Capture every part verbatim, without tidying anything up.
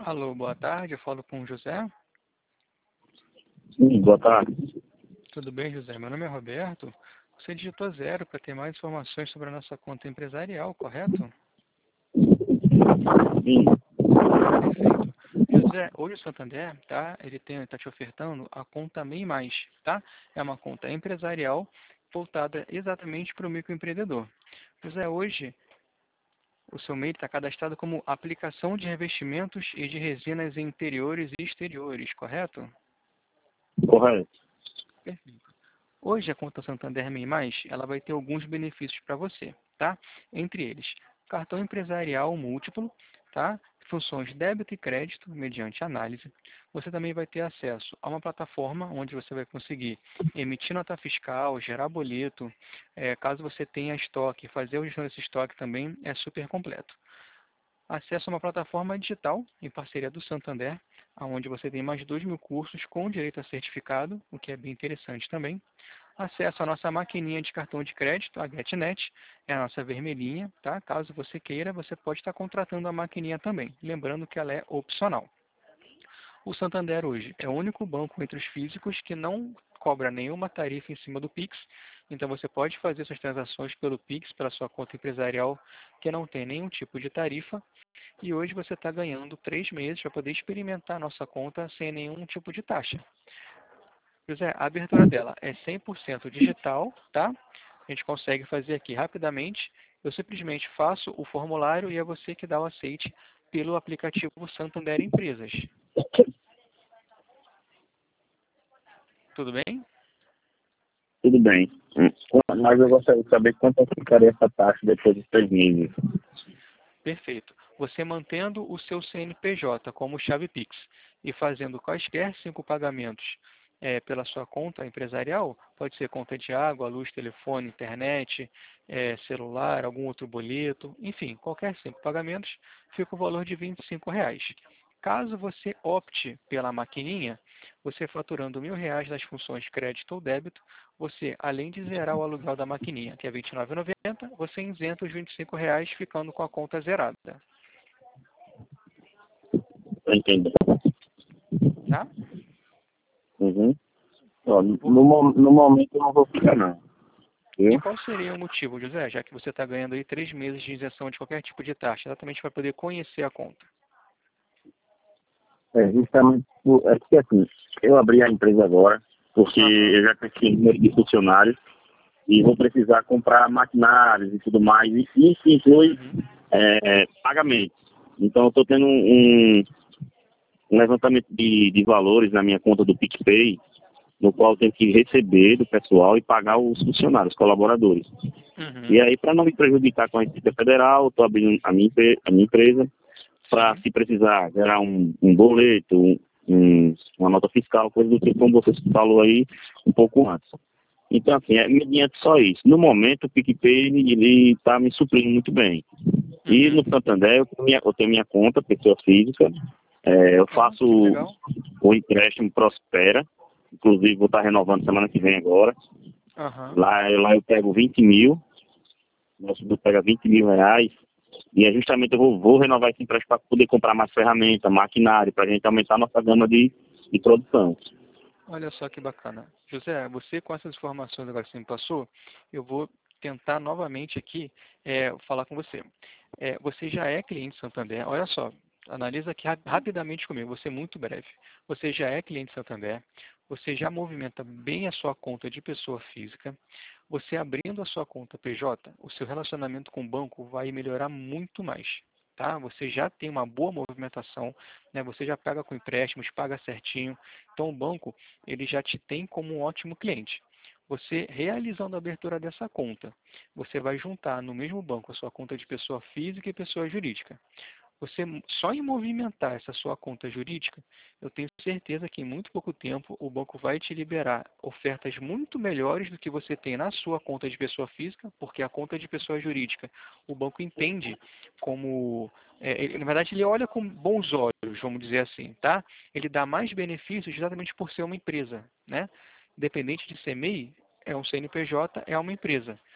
Alô, boa tarde, eu falo com o José. Sim, boa tarde. Tudo bem, José? Meu nome é Roberto. Você digitou zero para ter mais informações sobre a nossa conta empresarial, correto? Sim, Perfeito. José, hoje o Santander, tá? Ele tem, tá te ofertando a conta MEI Mais, tá? É uma conta empresarial voltada exatamente para o microempreendedor. José, hoje o seu MEI está cadastrado como aplicação de revestimentos e de resinas em interiores e exteriores, correto? correto. Perfeito. Hoje a conta Santander MEI Mais, ela vai ter alguns benefícios para você, tá? Entre eles, cartão empresarial múltiplo, tá? Funções de débito e crédito mediante análise. Você também vai ter acesso a uma plataforma onde você vai conseguir emitir nota fiscal, gerar boleto, eh, caso você tenha estoque, fazer a gestão desse estoque também é super completo. Acesso a uma plataforma digital em parceria do Santander, onde você tem mais de dois mil cursos com direito a certificado, o que é bem interessante também. Acesso à nossa maquininha de cartão de crédito, a GetNet, é a nossa vermelhinha, tá? Caso você queira, você pode estar contratando a maquininha também, lembrando que ela é opcional. O Santander hoje é o único banco entre os físicos que não cobra nenhuma tarifa em cima do Pix, então você pode fazer suas transações pelo Pix, pela sua conta empresarial, que não tem nenhum tipo de tarifa, e hoje você está ganhando três meses para poder experimentar a nossa conta sem nenhum tipo de taxa. José, a abertura dela é cem por cento digital, tá? A gente consegue fazer aqui rapidamente. Eu simplesmente faço o formulário e é você que dá o aceite pelo aplicativo Santander Empresas. Tudo bem? Tudo bem. Hum, Mas eu gostaria de saber quanto é que ficaria essa taxa depois de três meses. Perfeito. Você mantendo o seu C N P J como chave Pix e fazendo quaisquer cinco pagamentos eh, pela sua conta empresarial, pode ser conta de água, luz, telefone, internet, eh, celular, algum outro boleto, enfim, qualquer cinco pagamentos, fica o valor de vinte e cinco reais. Caso você opte pela maquininha, você faturando mil reais das funções crédito ou débito, você, além de zerar o aluguel da maquininha, que é vinte e nove reais e noventa centavos, você isenta os vinte e cinco reais, ficando com a conta zerada. Tô entendendo. Tá? Uhum. Ó, no, mo- no momento eu não vou ficar não. E Viu? qual seria o motivo, José? Já que você está ganhando aí três meses de isenção de qualquer tipo de taxa, exatamente para poder conhecer a conta. É justamente por, é porque assim, eu abri a empresa agora, porque Aham. eu já cresci em número de funcionários e vou precisar comprar maquinários e tudo mais. E isso inclui Uhum. é, pagamentos. Então eu estou tendo um, um um levantamento de, de valores na minha conta do PicPay, no qual eu tenho que receber do pessoal e pagar os funcionários, colaboradores. E Uhum. aí, para não me prejudicar com a Receita Federal, estou abrindo a minha, empre- a minha empresa para, Sim. se precisar, gerar um, um boleto, um, um- uma nota fiscal, coisa do tipo, como você falou aí um pouco antes. Então, assim, é mediante só isso. No momento, o PicPay está me suprindo muito bem. E no Uhum. Santander, eu tenho minha, eu tenho minha conta, pessoa física, é, eu Ah, faço que o, legal. o empréstimo Prospera, inclusive vou estar renovando semana que vem agora. Aham. Lá, lá eu pego vinte mil, nosso grupo pega vinte mil reais, e é justamente eu vou, vou renovar esse empréstimo para poder comprar mais ferramenta, maquinário, para a gente aumentar a nossa gama de, de produção. Olha só que bacana. José, você com essas informações agora que você me passou, eu vou tentar novamente aqui é, falar com você. É, você já é cliente Santander, olha só, analisa aqui rap- rapidamente comigo, vou ser muito breve. Você já é cliente Santander, você já movimenta bem a sua conta de pessoa física, você abrindo a sua conta P J, o seu relacionamento com o banco vai melhorar muito mais. Tá? Você já tem uma boa movimentação, né? Você já paga com empréstimos, paga certinho. Então o banco ele já te tem como um ótimo cliente. Você realizando a abertura dessa conta, você vai juntar no mesmo banco a sua conta de pessoa física e pessoa jurídica. Você só em movimentar essa sua conta jurídica, eu tenho certeza que em muito pouco tempo o banco vai te liberar ofertas muito melhores do que você tem na sua conta de pessoa física, porque a conta de pessoa jurídica o banco entende como, é, ele, na verdade ele olha com bons olhos, vamos dizer assim, tá? Ele dá mais benefícios exatamente por ser uma empresa, né? Independente de ser MEI, é um C N P J, é uma empresa.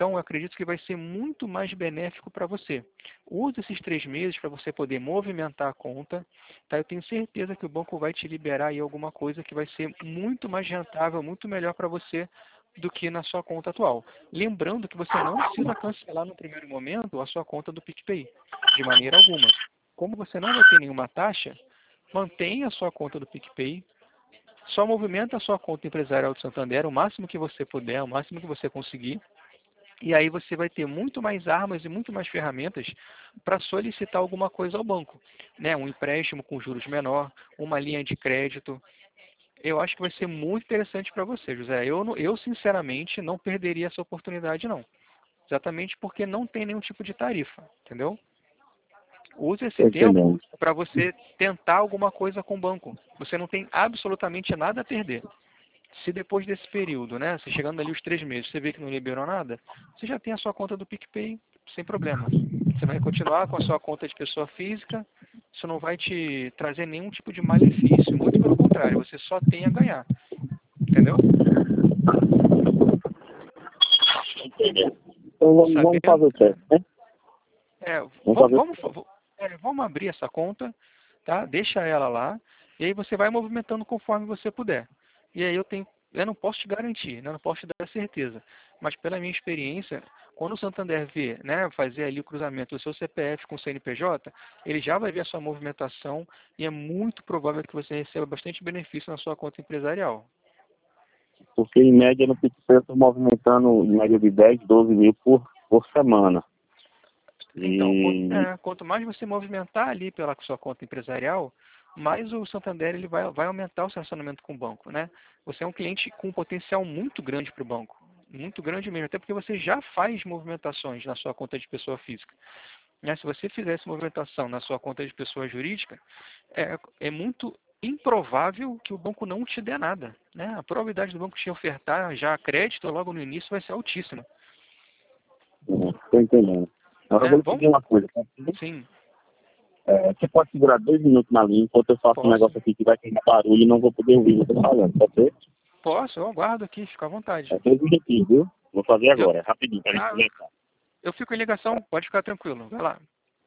Então, eu acredito que vai ser muito mais benéfico para você. Use esses três meses para você poder movimentar a conta. Tá? Eu tenho certeza que o banco vai te liberar aí alguma coisa que vai ser muito mais rentável, muito melhor para você do que na sua conta atual. Lembrando que você não precisa cancelar no primeiro momento a sua conta do PicPay, de maneira alguma. Como você não vai ter nenhuma taxa, mantenha a sua conta do PicPay, só movimenta a sua conta empresarial do Santander o máximo que você puder, o máximo que você conseguir, e aí você vai ter muito mais armas e muito mais ferramentas para solicitar alguma coisa ao banco, né? Um empréstimo com juros menor, uma linha de crédito. Eu acho que vai ser muito interessante para você, José. Eu, não- eu, sinceramente, não perderia essa oportunidade, não. Exatamente porque não tem nenhum tipo de tarifa, entendeu? Use esse Tô tempo entendendo. para você tentar alguma coisa com o banco. Você não tem absolutamente nada a perder. Se depois desse período, né, você chegando ali os três meses, você vê que não liberou nada, você já tem a sua conta do PicPay sem problema. Você vai continuar com a sua conta de pessoa física, isso não vai te trazer nenhum tipo de malefício. Muito pelo contrário, você só tem a ganhar. Entendeu? Tô entendendo. Então vamos, vamos Sabendo, fazer o teste, né? é, Vamos vamos, fazer o vamos, teste. é, vamos abrir essa conta, tá? Deixa ela lá, e aí você vai movimentando conforme você puder. E aí eu tenho, eu não posso te garantir, né? Eu não posso te dar certeza, mas pela minha experiência, quando o Santander vê, né, fazer ali o cruzamento do seu C P F com o C N P J, ele já vai ver a sua movimentação e é muito provável que você receba bastante benefício na sua conta empresarial. Porque em média no PicPay eu estou movimentando em média de dez, doze mil por, por semana. Então, quanto, E é, quanto mais você movimentar ali pela sua conta empresarial, mais o Santander ele vai, vai aumentar o seu relacionamento com o banco, né? Você é um cliente com um potencial muito grande para o banco, muito grande mesmo, até porque você já faz movimentações na sua conta de pessoa física. Né? Se você fizesse movimentação na sua conta de pessoa jurídica, é, é muito improvável que o banco não te dê nada, né? A probabilidade do banco te ofertar já crédito logo no início vai ser altíssima, estou entendendo. Agora eu né? vou lhe Vamos, pedir uma coisa. Tá? sim, É, você pode segurar dois minutos na linha enquanto eu faço um posso. negócio aqui que vai ter barulho e não vou poder ouvir você falando, pode ser? Posso, eu aguardo aqui, fica à vontade. É dois minutinhos, viu? Vou fazer Eu, agora, é rapidinho, para a gente ah, conversar. eu fico em ligação, pode ficar tranquilo. Vai lá.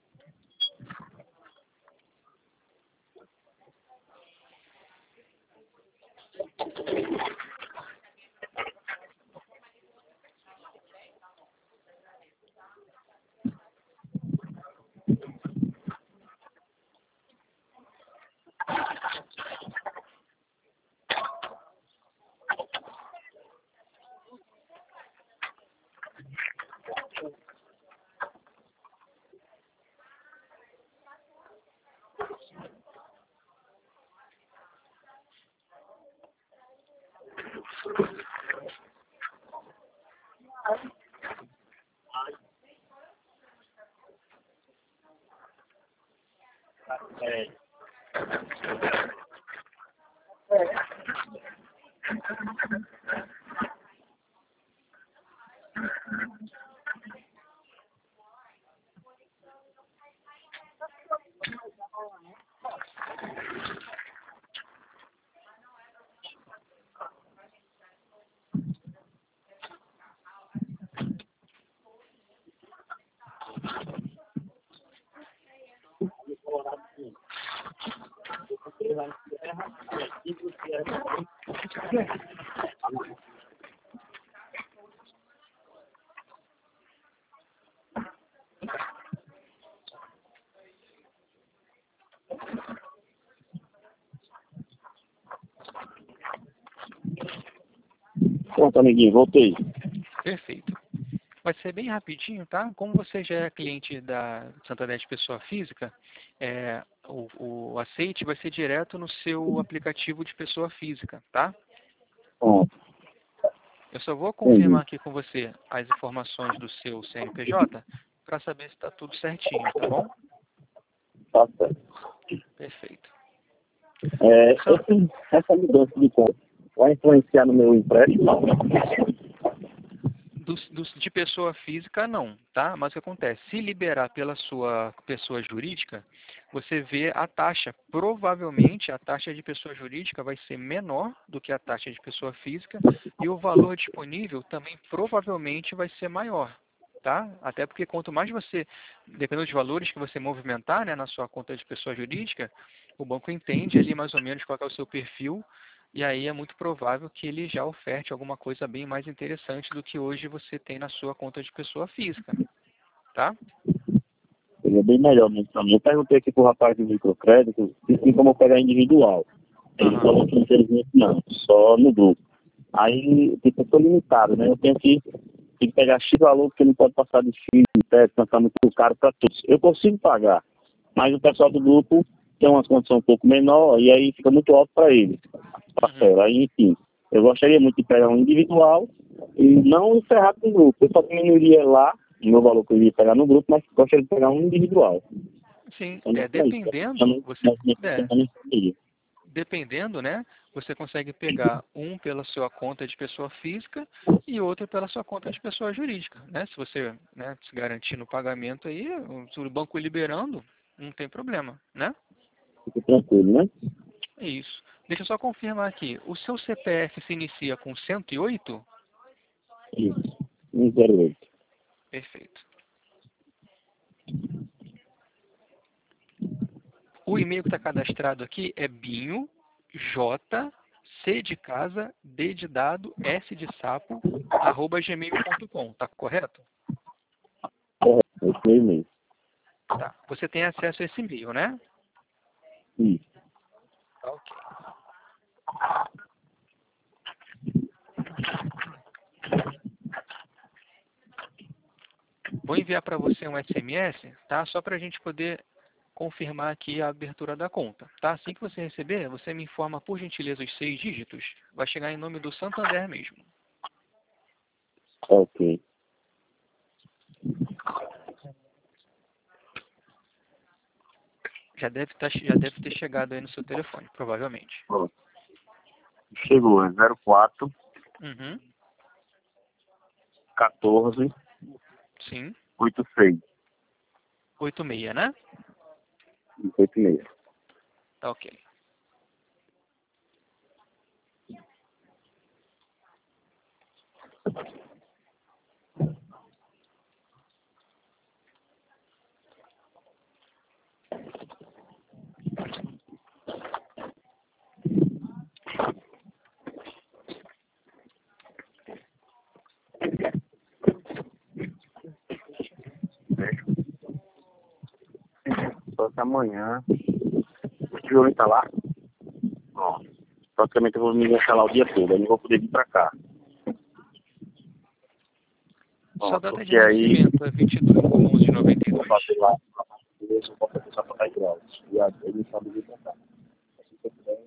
É, Pronto, amiguinho, voltei. Perfeito. Vai ser bem rapidinho, tá? Como você já é cliente da Santander de pessoa física, é, o, o aceite vai ser direto no seu aplicativo de pessoa física, tá? Pronto, Eu só vou entendi. confirmar aqui com você as informações do seu C N P J para saber se está tudo certinho, tá bom? Tá certo. Perfeito. É, San- esse- essa mudança de conta vai influenciar no meu empréstimo? Do, do, de pessoa física, não, tá? Mas o que acontece? Se liberar pela sua pessoa jurídica, você vê a taxa. Provavelmente, a taxa de pessoa jurídica vai ser menor do que a taxa de pessoa física e o valor disponível também provavelmente vai ser maior, tá? Até porque quanto mais você, dependendo dos valores que você movimentar, né, na sua conta de pessoa jurídica, o banco entende ali mais ou menos qual é o seu perfil. E aí é muito provável que ele já oferte alguma coisa bem mais interessante do que hoje você tem na sua conta de pessoa física, tá? Ele é bem melhor mesmo pra mim. Eu perguntei aqui pro rapaz do microcrédito se tem como eu pegar individual. Ele Uhum. falou que infelizmente não, só no grupo. Aí, tipo, eu tô limitado, né? Eu tenho que, tenho que pegar X valor, porque não pode passar de X, até ficar muito caro para todos. Eu consigo pagar, mas o pessoal do grupo tem umas condições um pouco menor e aí fica muito alto para eles. Uhum. Aí, enfim, eu gostaria muito de pegar um individual e não encerrar com o grupo. Eu só diminuiria lá o meu valor que eu iria pegar no grupo, mas gostaria de pegar um individual. Sim, Então, é, é isso. Eu dependendo, não- você, não- não- é, não entenderia. dependendo, né, você consegue pegar um pela sua conta de pessoa física e outro pela sua conta de pessoa jurídica, né? Se você, né, se garantir no pagamento aí, o banco liberando, não tem problema, né? Fica tranquilo, né? É isso. Deixa eu só confirmar aqui. O seu C P F se inicia com cento e oito? Isso. um zero oito. Perfeito. O e-mail que está cadastrado aqui é binho, j, c de casa, d de dado, s de sapo, arroba gmail ponto com. Tá correto? Correto, é isso aí mesmo. Tá. Você tem acesso a esse e-mail, né? Isso. Tá, ok. Vou enviar para você um S M S, tá? Só para a gente poder confirmar aqui a abertura da conta, tá? Assim que você receber, você me informa, por gentileza, os seis dígitos. Vai chegar em nome do Santander mesmo. Ok. Já deve, tá, já deve ter chegado aí no seu telefone, provavelmente. Ó, chegou, é zero quatro Uhum. quatorze Sim. oitenta e seis. oitenta e seis, né? oitenta e seis. Tá ok. Só que amanhã. O tijolo tá lá? Ó. Praticamente eu vou me deixar lá o dia todo, eu não vou poder vir pra cá. Sua Ó, data de porque aí nascimento é vinte e dois de onze de noventa e eu vou dois. fazer lá, eu vou fazer só pra dez graus. E aí ele sabe vir pra cá. Assim que eu puder,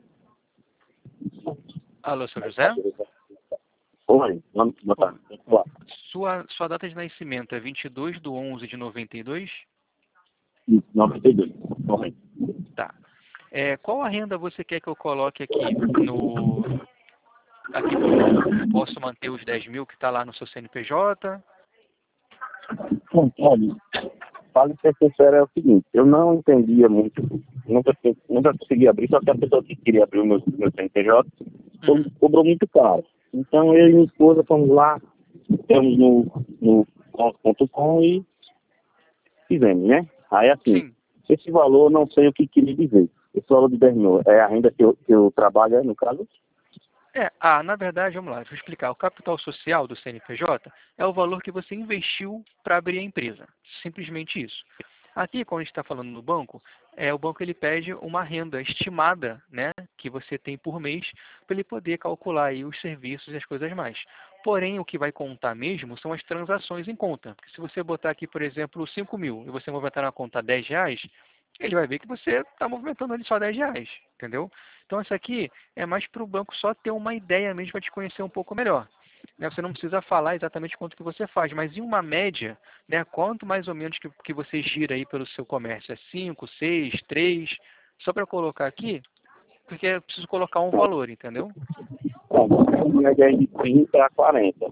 Alô, seu mais José? rápido, eu vou- Oi, vamos botar. Bom, Lá. sua, sua data de nascimento é vinte e dois de onze de noventa e dois? Isso, noventa e dois. Correto. Tá. É, qual a renda você quer que eu coloque aqui no, aqui no banco? Eu posso manter os dez mil que está lá no seu C N P J? Bom, olha, para ser sincero, é o seguinte, eu não entendia muito, nunca, nunca consegui abrir, só que a pessoa que queria abrir o meu, meu C N P J co- Uhum. cobrou muito caro. Então eu e minha esposa fomos lá, estamos no, no ponto ponto com e fizemos, né? Aí assim, Sim. esse valor não sei o que queria dizer. Esse valor de dez mil é a renda que eu, que eu trabalho, no caso? É, ah, na verdade, vamos lá, deixa eu explicar. O capital social do C N P J é o valor que você investiu para abrir a empresa. Simplesmente isso. Aqui, quando a gente está falando no banco, é, o banco ele pede uma renda estimada, né, que você tem por mês, para ele poder calcular aí os serviços e as coisas mais. Porém, o que vai contar mesmo são as transações em conta. Porque se você botar aqui, por exemplo, cinco mil e você movimentar na conta dez reais, ele vai ver que você está movimentando ali só dez reais, entendeu? Então, isso aqui é mais para o banco só ter uma ideia mesmo para te conhecer um pouco melhor. Né? Você não precisa falar exatamente quanto que você faz, mas em uma média, né, quanto mais ou menos que, que você gira aí pelo seu comércio? É cinco, seis, três? Só para colocar aqui, porque eu preciso colocar um valor, entendeu? Bom, a média é de trinta a quarenta.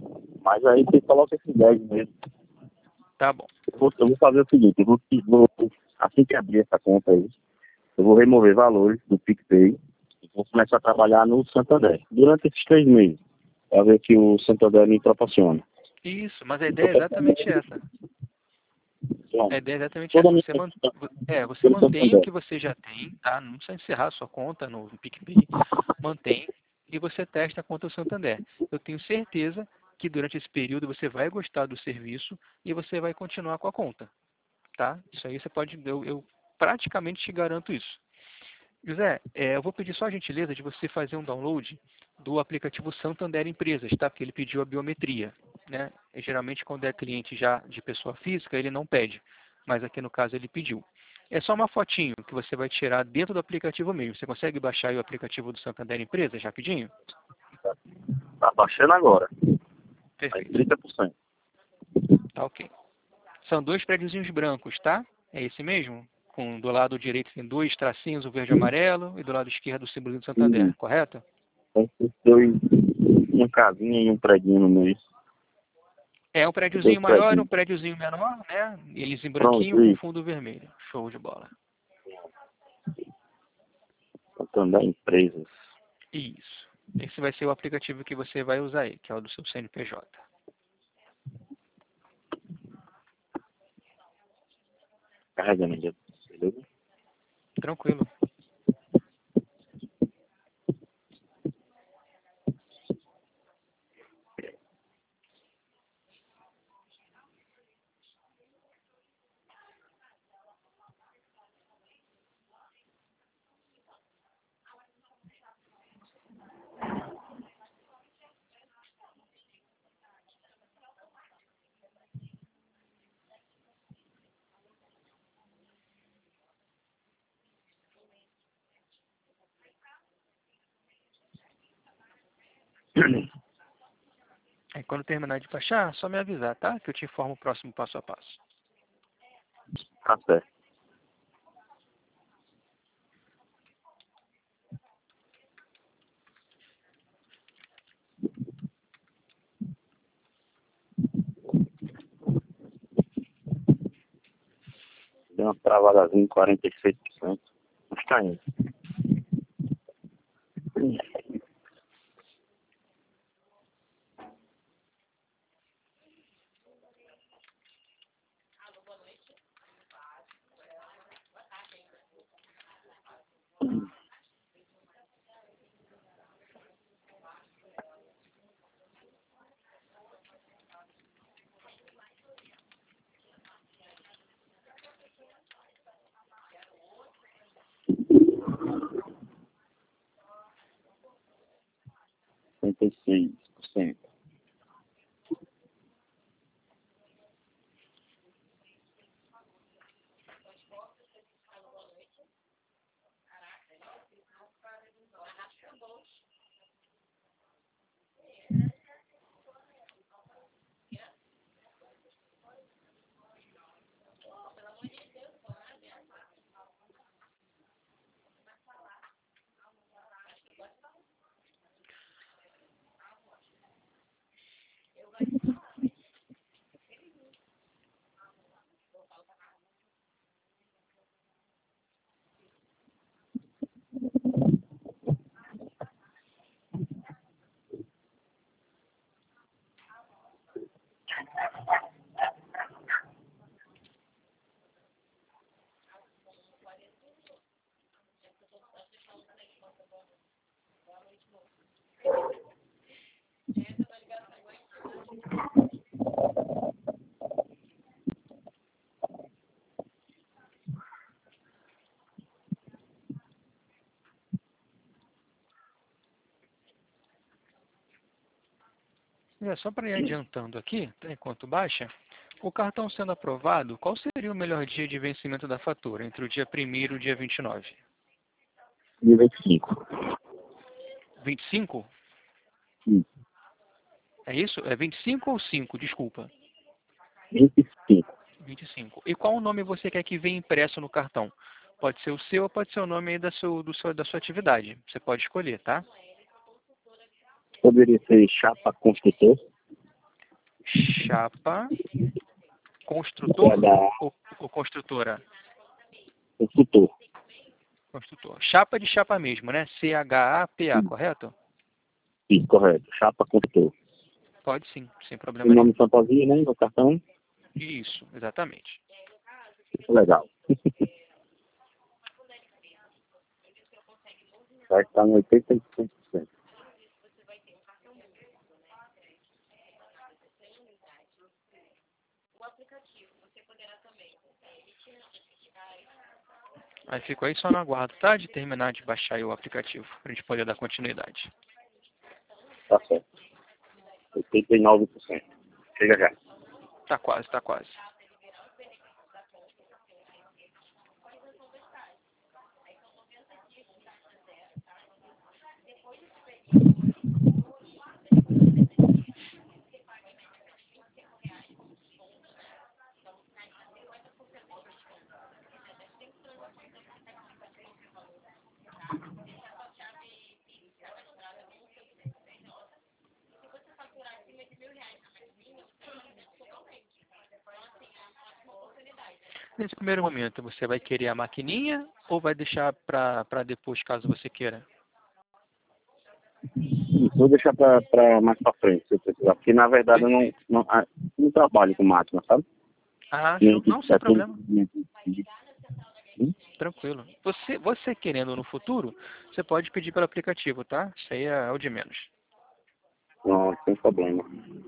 Mas aí você coloca esses dez mesmo. Tá bom. Eu vou, eu vou fazer o seguinte, eu vou, vou, assim que abrir essa conta aí, eu vou remover valores do PicPay e vou começar a trabalhar no Santander. Durante esses três meses, para ver que o Santander me proporciona. Isso, mas a ideia é exatamente essa. Bom, A ideia é exatamente toda a essa. minha Você, man... conta é, você pelo mantém o Santander. que você já tem, tá? Não precisa encerrar a sua conta no PicPay. Mantém e você testa a conta do Santander. Eu tenho certeza que durante esse período você vai gostar do serviço e você vai continuar com a conta, tá? Isso aí você pode, eu, eu praticamente te garanto isso. José, é, eu vou pedir só a gentileza de você fazer um download do aplicativo Santander Empresas, tá? Porque ele pediu a biometria, né? E, geralmente quando é cliente já de pessoa física, ele não pede, mas aqui no caso ele pediu. É só uma fotinho que você vai tirar dentro do aplicativo mesmo. Você consegue baixar aí o aplicativo do Santander Empresas rapidinho? Tá baixando agora. Tá em Perfeito. trinta por cento. Tá ok. São dois prédiozinhos brancos, tá? É esse mesmo? Com, do lado direito tem dois tracinhos, o verde e o amarelo, e do lado esquerdo o símbolo do E Santander, correto? tem esses dois, uma casinha e um predinho no meio. É um Dois prédiozinho maior e um predinhos. prédiozinho menor, né? Eles em branquinho Pronto, com isso. fundo vermelho. Show de bola. Santander Empresas. Isso. Esse vai ser o aplicativo que você vai usar aí, que é o do seu C N P J. Carregando, beleza? Tranquilo. Aí quando terminar de baixar, só me avisar, tá? Que eu te informo o próximo passo a passo. Tá certo. Deu uma travadazinha em quarenta e seis por cento. Mas tá indo. setenta e seis por cento. É, só para ir adiantando aqui, tá, enquanto baixa, o cartão sendo aprovado, qual seria o melhor dia de vencimento da fatura, entre o dia primeiro e o dia vinte e nove? Dia vinte e cinco. vinte e cinco? Isso. É isso? É vinte e cinco ou cinco? Desculpa. vinte e cinco. vinte e cinco. E qual o nome você quer que venha impresso no cartão? Pode ser o seu ou pode ser o nome aí da, seu, do seu, da sua atividade. Você pode escolher, tá? Poderia ser chapa construtor. Chapa, construtor ou, ou construtora? Construtor. Construtor. Chapa de chapa mesmo, né? C H A P A, correto? Isso, correto. Chapa construtor. Pode sim, sem O problema nome nenhum. fantasia, né? No cartão. Isso, exatamente. Legal. Vai estar no oitenta e cinco por cento. Aí fico aí só no aguardo, tá? De terminar de baixar aí o aplicativo, pra gente poder dar continuidade. Tá certo. oitenta e nove por cento. Chega já. Tá quase, tá quase. Nesse primeiro momento, você vai querer a maquininha ou vai deixar para depois, caso você queira? Vou deixar para mais para frente, se eu precisar. Porque, na verdade, eu não, Perfeito. não, ah, não trabalho com máquina, sabe? Ah, Nem show. que Não, sem setenta, problema. Hum? Tranquilo. Você, você querendo no futuro, você pode pedir pelo aplicativo, tá? Isso aí é o de menos. Não, sem problema.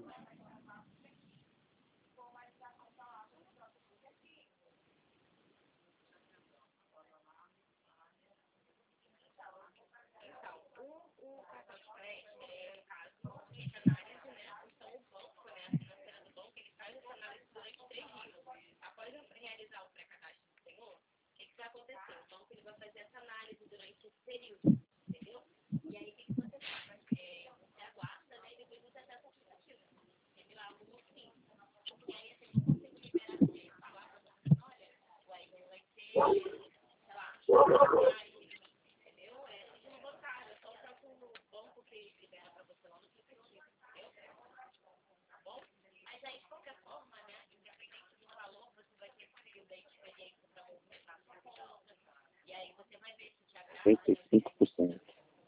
oitenta e cinco por cento.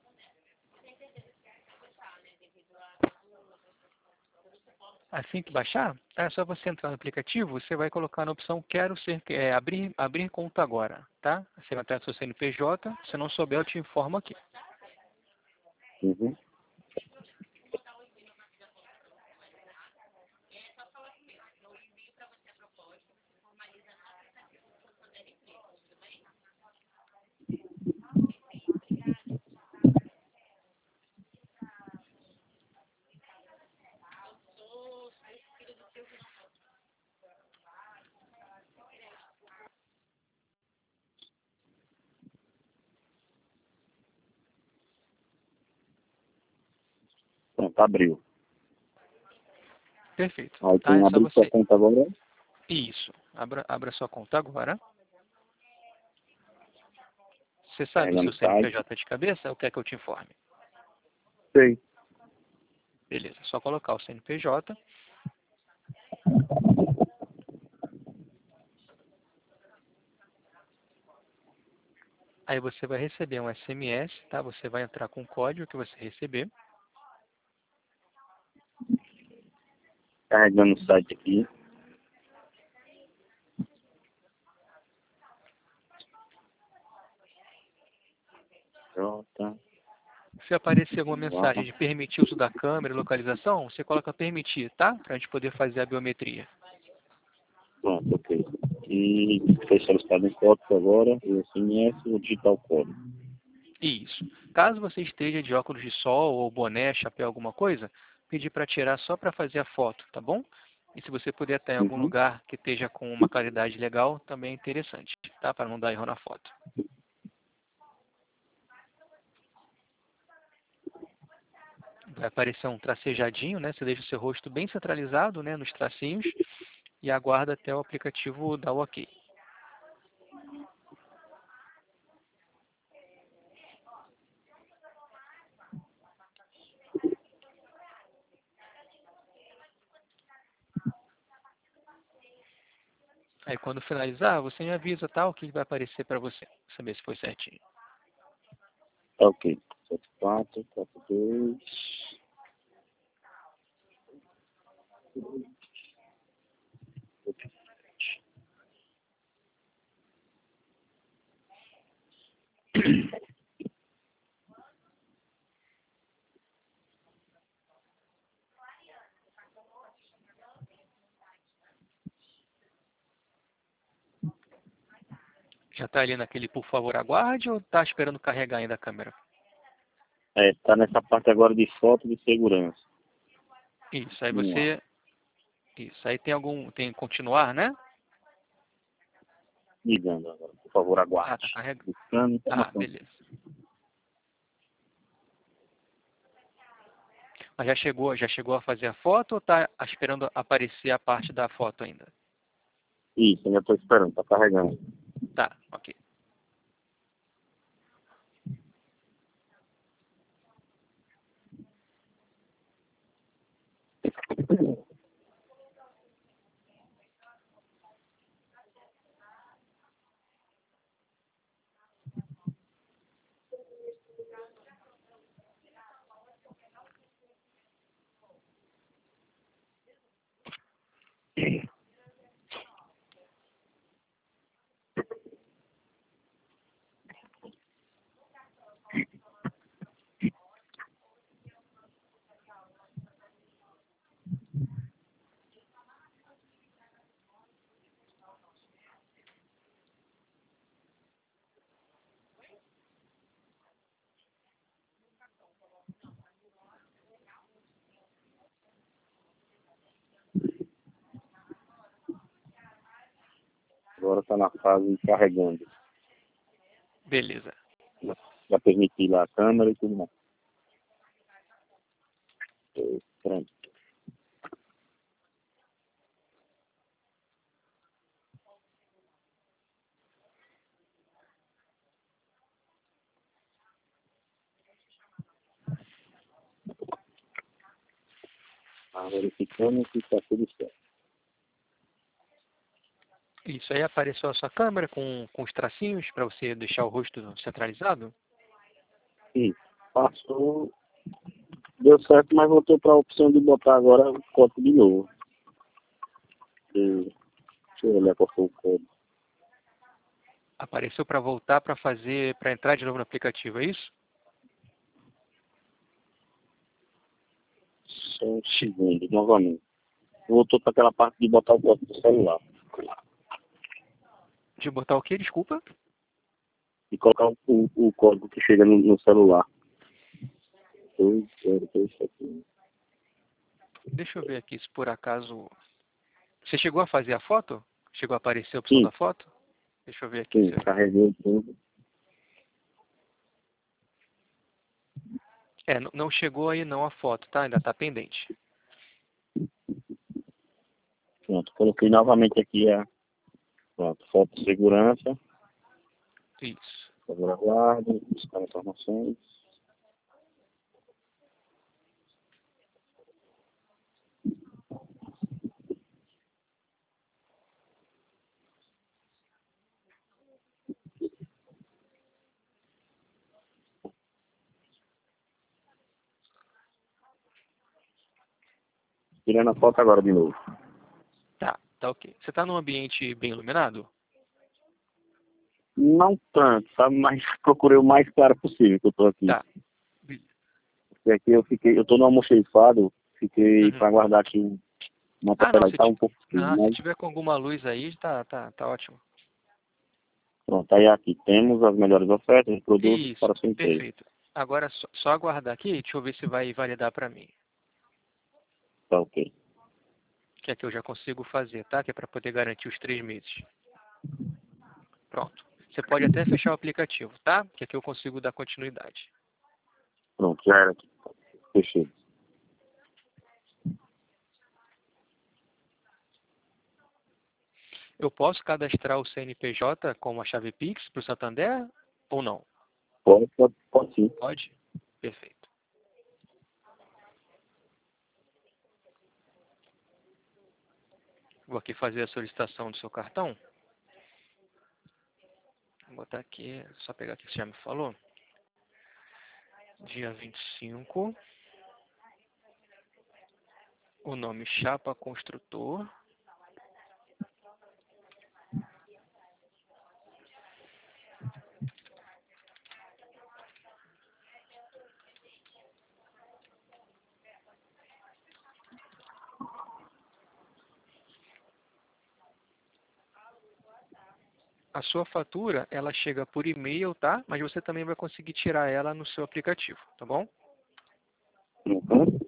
Assim que baixar, é só você entrar no aplicativo, você vai colocar na opção quero ser, é, abrir, abrir conta agora, tá? Você vai entrar no seu C N P J, se não souber eu te informo aqui. Uhum. Pronto, abriu. Perfeito. Aí Tá? tem É só abrir sua você... conta agora. Isso. Abra, abra sua conta agora. Você sabe o Carregando seu o site. C N P J de cabeça ou quer que eu te informe? Sei. Beleza. É só colocar o C N P J. Aí você vai receber um S M S, tá? Você vai entrar com o código que você receber. Carregando o site aqui. Pronto. Se aparecer alguma mensagem Lá. de permitir o uso da câmera e localização, você coloca permitir, tá? Para a gente poder fazer a biometria. Pronto, ok. E foi solicitado um código agora, o S M S e o digital código. Isso. Caso você esteja de óculos de sol ou boné, chapéu, alguma coisa, pedir para tirar só para fazer a foto, tá bom? E se você puder estar em algum Uhum. lugar que esteja com uma claridade legal, também é interessante, tá? Para não dar erro na foto. Vai aparecer um tracejadinho, né? Você deixa o seu rosto bem centralizado, né, nos tracinhos e aguarda até o aplicativo dar o ok. Aí quando finalizar, você me avisa tal, o que vai aparecer para você, saber se foi certinho. Tá ok. sete quatro, quatro dois. Já está ali naquele por favor aguarde ou está esperando carregar ainda a câmera? É, tá nessa parte agora de foto de segurança. Isso, aí Vamos lá. você... Isso, aí tem algum... Tem continuar, né? Ligando agora. Por favor, Ah, tá aguarde. carregando. Buscando Ah, informação. beleza. Mas já chegou, já chegou a fazer a foto ou está esperando aparecer a parte da foto ainda? Isso, ainda estou esperando. Tá carregando. Tá, ok. Agora está na fase de carregando. Beleza. Já, já permiti lá a câmera e tudo mais. Tô pronto. Tá verificando que está tudo certo. Isso aí apareceu a sua câmera com, com os tracinhos para você deixar o rosto centralizado? Isso. Passou. Deu certo, mas voltou para a opção de botar agora o código de novo. E, deixa eu olhar qual foi o código. Apareceu para voltar para fazer, para entrar de novo no aplicativo, é isso? Só um segundo, novamente. Voltou para aquela parte de botar o código do celular. De botar o quê? Desculpa? E colocar o, o, o código que chega no, no celular. dois zero dois sete um. Deixa eu ver aqui se por acaso... Você chegou a fazer a foto? Chegou a aparecer a opção Sim, da foto? Deixa eu ver aqui. sim, Se eu... carreguei tudo. É, não não chegou aí não a foto, tá? Ainda está pendente. Pronto, coloquei novamente aqui a pronto, foto de segurança. Isso. Por favor, aguarde, buscar informações. Tirando a foto agora de novo. Tá, tá ok. Você está num ambiente bem iluminado? Não tanto, sabe? Mas procurei o mais claro possível que eu tô aqui. Tá. Porque aqui eu fiquei, eu tô no almoxerifado, fiquei Uhum. para guardar aqui uma Ah, não, papelada, se, tá ti- um pouco frio, não, se mas tiver com alguma luz aí, tá, tá, tá ótimo. pronto, aí aqui temos as melhores ofertas de produtos Isso, para a sua empresa. perfeito. Agora só, só aguardar aqui, deixa eu ver se vai validar para mim. Tá ok. Que é que eu já consigo fazer, tá? Que é para poder garantir os três meses. Pronto. Você pode até fechar o aplicativo, tá? Que aqui eu consigo dar continuidade. Pronto, já era aqui. Fechei. Eu posso cadastrar o C N P J como a chave Pix para o Santander ou não? Pode, pode, pode sim. Pode? Perfeito. Vou aqui fazer a solicitação do seu cartão. Vou botar aqui, só pegar aqui que você já me falou. Dia vinte e cinco. O nome Chapa Construtor. A sua fatura, ela chega por e-mail, tá? Mas você também vai conseguir tirar ela no seu aplicativo, tá bom? Uhum.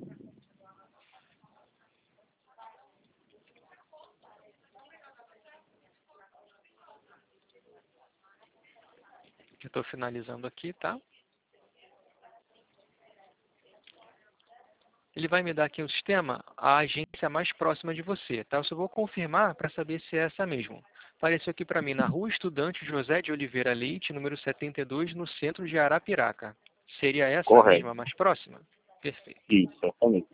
Eu estou finalizando aqui, tá? Ele vai me dar aqui no sistema a agência mais próxima de você, tá? Eu só vou confirmar para saber se é essa mesmo. Apareceu aqui para mim, na Rua Estudante José de Oliveira Leite, número setenta e dois, no centro de Arapiraca. Seria essa a Correto. mesma mais próxima? Perfeito. Isso, exatamente.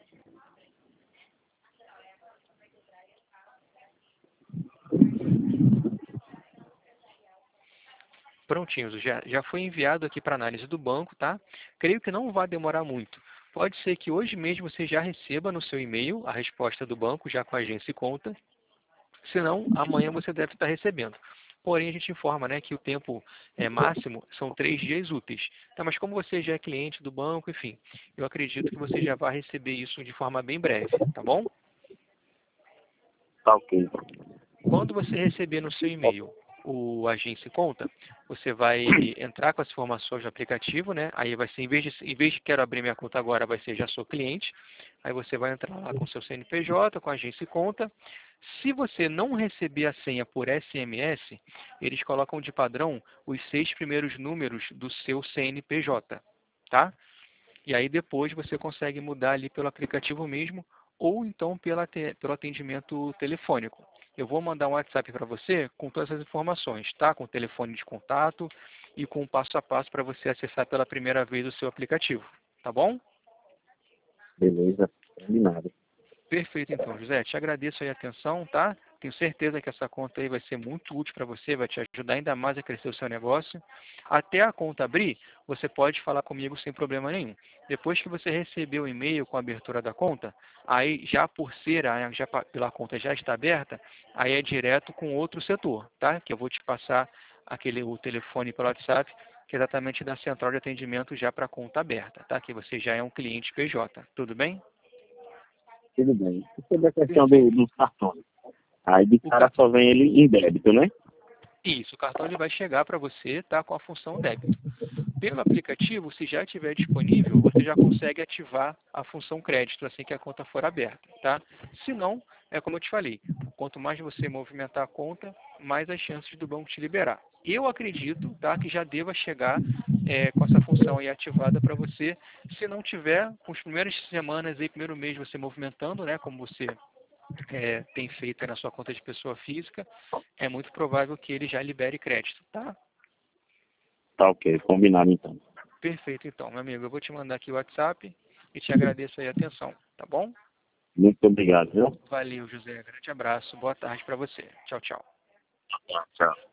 Prontinho, já, já foi enviado aqui para análise do banco, tá? Creio que não vai demorar muito. Pode ser que hoje mesmo você já receba no seu e-mail a resposta do banco, já com a agência e conta. Se não, amanhã você deve estar recebendo. Porém, a gente informa, né, que o tempo é, máximo são três dias úteis. Tá, mas como você já é cliente do banco, enfim, eu acredito que você já vai receber isso de forma bem breve, tá bom? Tá ok. Quando você receber no seu e-mail o agência e conta, você vai entrar com as informações do aplicativo, né? Aí vai ser, em vez de, em vez de quero abrir minha conta agora, vai ser já sou cliente. Aí você vai entrar lá com seu C N P J, com a agência e conta. Se você não receber a senha por S M S, eles colocam de padrão os seis primeiros números do seu C N P J, tá? E aí depois você consegue mudar ali pelo aplicativo mesmo ou então pela, pelo atendimento telefônico. Eu vou mandar um WhatsApp para você com todas as informações, tá? Com o telefone de contato e com o passo a passo para você acessar pela primeira vez o seu aplicativo, tá bom? Beleza, combinado. Perfeito, então, José. Te agradeço aí a atenção, tá? Tenho certeza que essa conta aí vai ser muito útil para você, vai te ajudar ainda mais a crescer o seu negócio. Até a conta abrir, você pode falar comigo sem problema nenhum. Depois que você receber o e-mail com a abertura da conta, aí já por ser, a- já pa- pela conta já está aberta, aí é direto com outro setor, tá? Que eu vou te passar aquele o telefone pelo WhatsApp, que é exatamente da central de atendimento já para a conta aberta, tá? Que você já é um cliente P J. Tudo bem? Tudo bem. E sobre a questão do, Perfeito. dos cartões? Aí de O, cara só vem ele em débito, né? Isso, o cartão ele vai chegar para você, tá, com a função débito. Pelo aplicativo, se já estiver disponível, você já consegue ativar a função crédito assim que a conta for aberta, tá? Se não, é como eu te falei, quanto mais você movimentar a conta, mais as chances do banco te liberar. Eu acredito, tá, que já deva chegar é, com essa função aí ativada para você. Se não tiver, com as primeiras semanas aí, primeiro mês você movimentando, né, como você é, tem feito aí na sua conta de pessoa física, é muito provável que ele já libere crédito, tá? Tá ok, combinado então. Perfeito, então, meu amigo. Eu vou te mandar aqui o WhatsApp e te agradeço aí a atenção, tá bom? Muito obrigado, viu? Valeu, José. Grande abraço. Boa tarde para você. Tchau, tchau. Tchau.